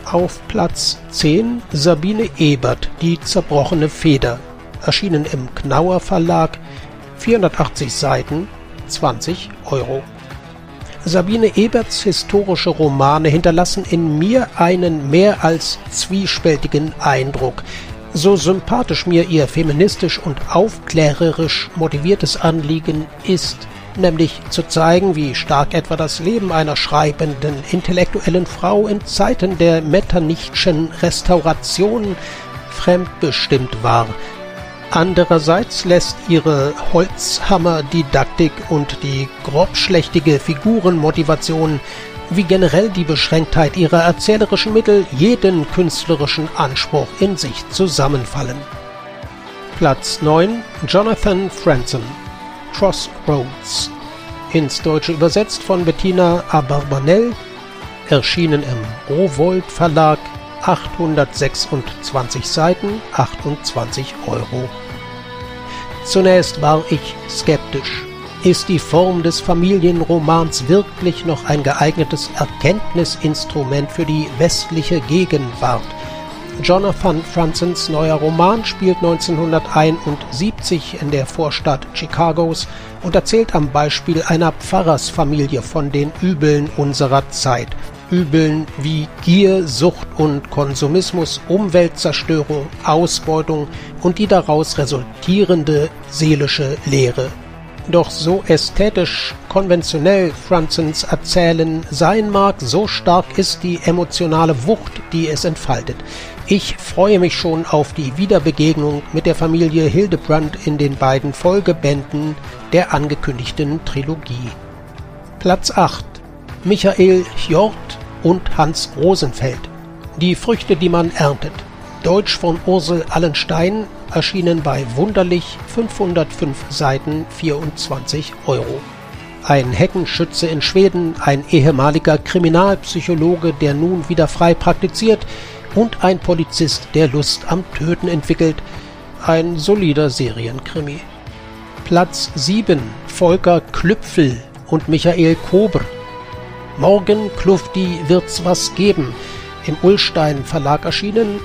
Auf Platz 10 Sabine Ebert, Die zerbrochene Feder, erschienen im Knauer Verlag, 480 Seiten, 20 Euro. Sabine Eberts historische Romane hinterlassen in mir einen mehr als zwiespältigen Eindruck. So sympathisch mir ihr feministisch und aufklärerisch motiviertes Anliegen ist, nämlich zu zeigen, wie stark etwa das Leben einer schreibenden, intellektuellen Frau in Zeiten der Metternichschen Restauration fremdbestimmt war. Andererseits lässt ihre Holzhammer-Didaktik und die grobschlächtige Figurenmotivation wie generell die Beschränktheit ihrer erzählerischen Mittel jeden künstlerischen Anspruch in sich zusammenfallen. Platz 9 Jonathan Franzen, Crossroads, ins Deutsche übersetzt von Bettina Abarbanel, erschienen im Rowohlt Verlag, 826 Seiten, 28 Euro. Zunächst war ich skeptisch. Ist die Form des Familienromans wirklich noch ein geeignetes Erkenntnisinstrument für die westliche Gegenwart? Jonathan Franzens neuer Roman spielt 1971 in der Vorstadt Chicagos und erzählt am Beispiel einer Pfarrersfamilie von den Übeln unserer Zeit. Übeln wie Gier, Sucht und Konsumismus, Umweltzerstörung, Ausbeutung und die daraus resultierende seelische Leere. Doch so ästhetisch konventionell Franzens Erzählen sein mag, so stark ist die emotionale Wucht, die es entfaltet. Ich freue mich schon auf die Wiederbegegnung mit der Familie Hildebrandt in den beiden Folgebänden der angekündigten Trilogie. Platz 8 Michael Hjorth und Hans Rosenfeld. Die Früchte, die man erntet. Deutsch von Ursel Allenstein, erschienen bei Wunderlich, 505 Seiten, 24 Euro. Ein Heckenschütze in Schweden, ein ehemaliger Kriminalpsychologe, der nun wieder frei praktiziert, und ein Polizist, der Lust am Töten entwickelt. Ein solider Serienkrimi. Platz 7 Volker Klüpfel und Michael Kober. Morgen, Klufti, wird's was geben. Im Ullstein Verlag erschienen,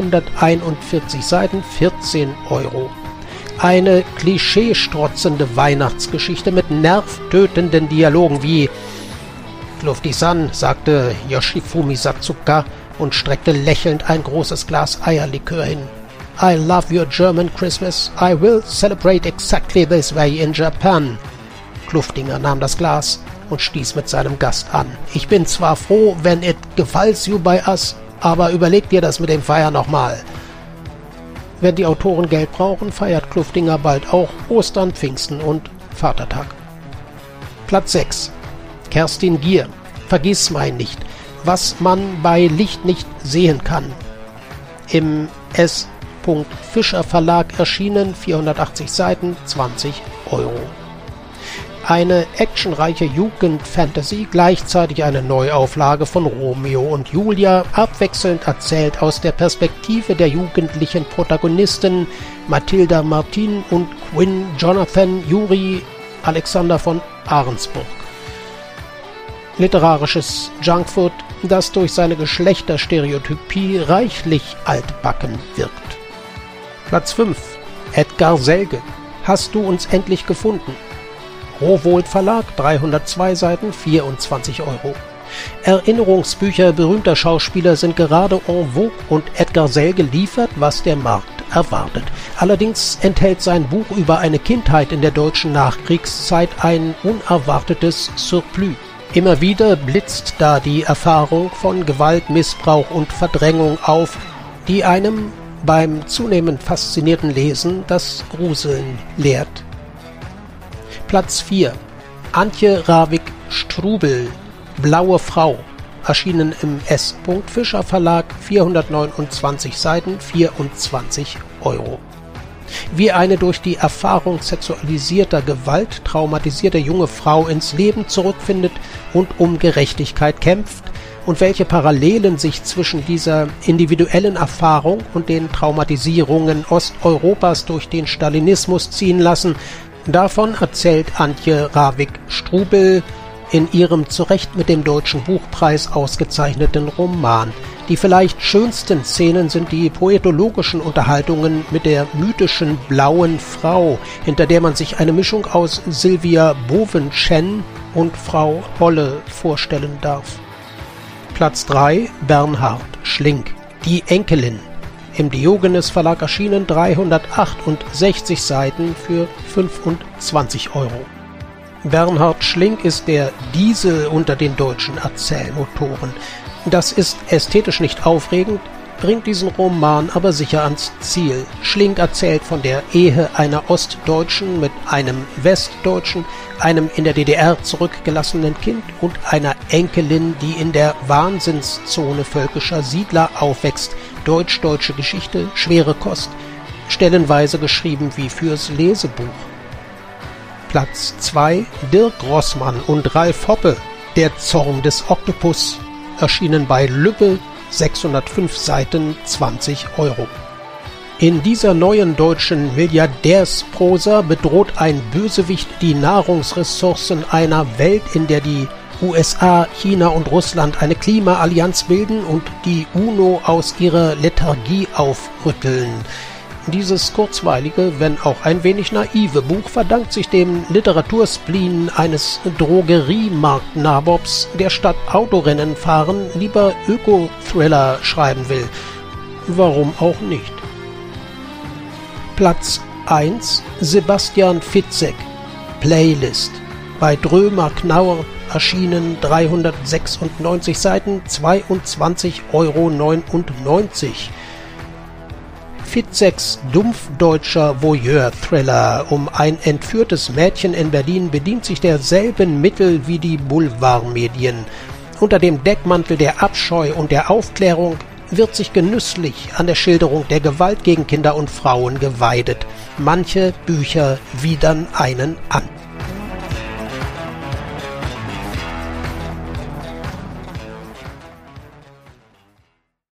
141 Seiten, 14 Euro. Eine klischeestrotzende Weihnachtsgeschichte mit nervtötenden Dialogen wie Klufti-san, sagte Yoshifumi Satsuka und streckte lächelnd ein großes Glas Eierlikör hin. I love your German Christmas. I will celebrate exactly this way in Japan. Kluftinger nahm das Glas und stieß mit seinem Gast an. Ich bin zwar froh, wenn it gefalls you by us, aber überleg dir das mit dem Feiern nochmal. Wenn die Autoren Geld brauchen, feiert Kluftinger bald auch Ostern, Pfingsten und Vatertag. Platz 6 Kerstin Gier. Vergissmein nicht, was man bei Licht nicht sehen kann. Im S. Fischer Verlag erschienen, 480 Seiten, 20 Euro. Eine actionreiche Jugendfantasy, gleichzeitig eine Neuauflage von Romeo und Julia, abwechselnd erzählt aus der Perspektive der jugendlichen Protagonisten Mathilda Martin und Quinn Jonathan Juri Alexander von Ahrensburg. Literarisches Junkfood, das durch seine Geschlechterstereotypie reichlich altbacken wirkt. Platz 5 Edgar Selge. Hast du uns endlich gefunden? Rowohlt Verlag, 302 Seiten, 24 Euro. Erinnerungsbücher berühmter Schauspieler sind gerade en vogue und Edgar Selge liefert, was der Markt erwartet. Allerdings enthält sein Buch über eine Kindheit in der deutschen Nachkriegszeit ein unerwartetes Surplus. Immer wieder blitzt da die Erfahrung von Gewalt, Missbrauch und Verdrängung auf, die einem beim zunehmend faszinierten Lesen das Gruseln lehrt. Platz 4 Antje Ravik-Strubel, Blaue Frau, erschienen im S. Fischer Verlag, 429 Seiten, 24 Euro. Wie eine durch die Erfahrung sexualisierter Gewalt traumatisierte junge Frau ins Leben zurückfindet und um Gerechtigkeit kämpft und welche Parallelen sich zwischen dieser individuellen Erfahrung und den Traumatisierungen Osteuropas durch den Stalinismus ziehen lassen. Davon erzählt Antje Ravik-Strubel in ihrem zu Recht mit dem Deutschen Buchpreis ausgezeichneten Roman. Die vielleicht schönsten Szenen sind die poetologischen Unterhaltungen mit der mythischen blauen Frau, hinter der man sich eine Mischung aus Sylvia Bovenschen und Frau Holle vorstellen darf. Platz 3: Bernhard Schlink, Die Enkelin. Im Diogenes Verlag erschienen, 368 Seiten für 25 €. Bernhard Schlink ist der Diesel unter den deutschen Erzählmotoren. Das ist ästhetisch nicht aufregend, bringt diesen Roman aber sicher ans Ziel. Schlink erzählt von der Ehe einer Ostdeutschen mit einem Westdeutschen, einem in der DDR zurückgelassenen Kind und einer Enkelin, die in der Wahnsinnszone völkischer Siedler aufwächst. Deutsch-deutsche Geschichte, schwere Kost, stellenweise geschrieben wie fürs Lesebuch. Platz 2: Dirk Rossmann und Ralf Hoppe, Der Zorn des Oktopus, erschienen bei Lübbe, 605 Seiten, 20 €. In dieser neuen deutschen Milliardärsprosa bedroht ein Bösewicht die Nahrungsressourcen einer Welt, in der die USA, China und Russland eine Klimaallianz bilden und die UNO aus ihrer Lethargie aufrütteln. Dieses kurzweilige, wenn auch ein wenig naive Buch verdankt sich dem Literaturspleen eines Drogeriemarkt-Nabobs, der statt Autorennen fahren lieber Öko-Thriller schreiben will. Warum auch nicht? Platz 1: Sebastian Fitzek, Playlist, bei Drömer-Knauer erschienen, 396 Seiten, 22,99 €. Fitzeks dumpfdeutscher Voyeur-Thriller um ein entführtes Mädchen in Berlin bedient sich derselben Mittel wie die Boulevardmedien. Unter dem Deckmantel der Abscheu und der Aufklärung wird sich genüsslich an der Schilderung der Gewalt gegen Kinder und Frauen geweidet. Manche Bücher widern einen an.